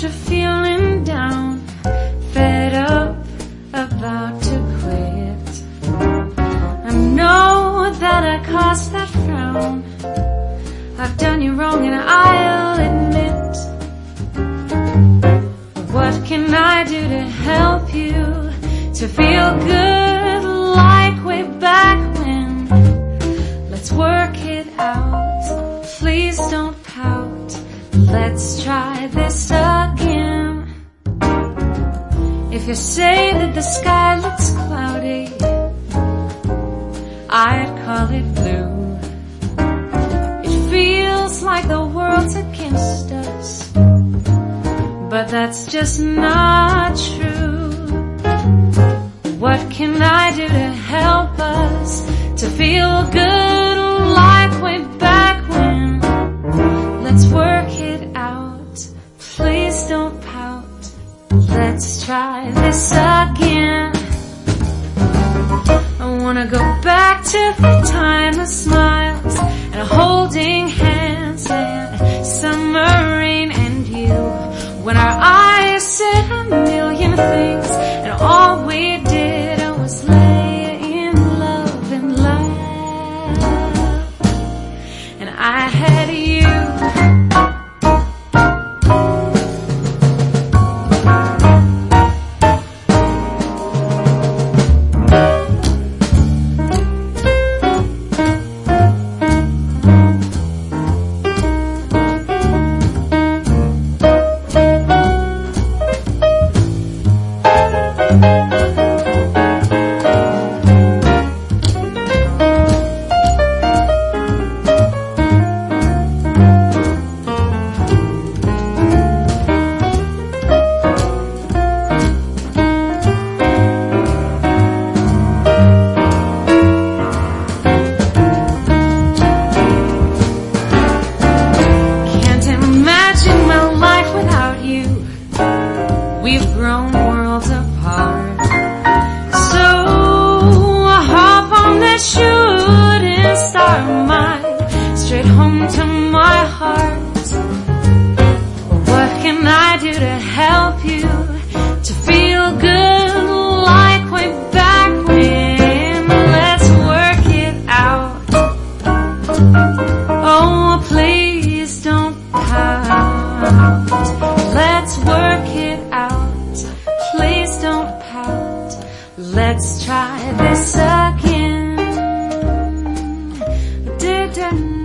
you're feeling down, fed up, about to quit. I know that I caused that frown. I've done you wrong and I'll admit. What can I do to help you to feel good like way back when? Let's work it out, please don't pout. Let's try this again. If you say that the sky looks cloudy, I'd call it blue. It feels like the world's against us, but that's just not true. What can I do to help us to feel good like way back when? Let's work it out, please don't pout. Let's try this again. I wanna go back to the time of smiles and holding hands and summer rain and you, when our eyes said a million things and all we did was lay in love and laugh. And I had you. We've grown worlds apart, so I hop on that shooting star of mine, straight home to my heart. What can I do to help you to feel good like way back when? Let's work it out. Oh, please don't pout. Let's work it out. Please don't pout. Let's try this again.